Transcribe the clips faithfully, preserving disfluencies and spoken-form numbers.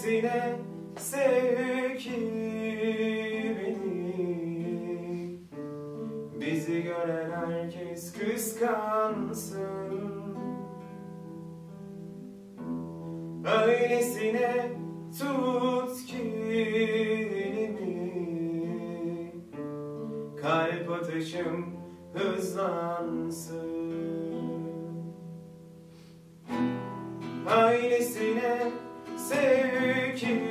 Öylesine sev ki beni, bizi gören herkes kıskansın. Öylesine tut ki elimi, kalp atışım hızlansın. Öylesine sev ki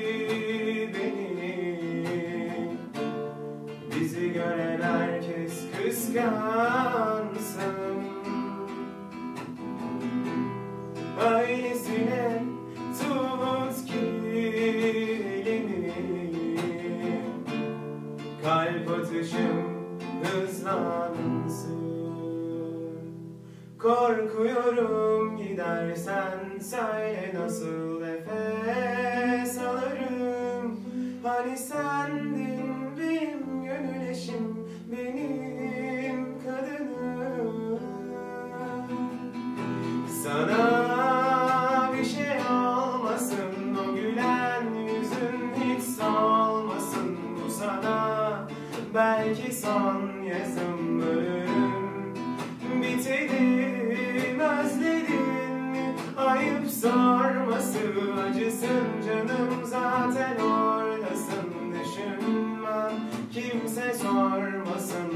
beni, bizi gören herkes kıskansın. Öylesine tut ki elimi, kalp atışım hızlansın. Korkuyorum gidersen, söyle nasıl nefes alırım. Hani sendin benim gönül eşim, benim kadınım. Sana bir şey olmasın, o gülen yüzün hiç solmasın. Bu sana belki son yazım, ölürüm bitelim, özledin mi? Ayıp sorması, acısın canım, zaten oradasın. Düşünmem, kimse sormasın.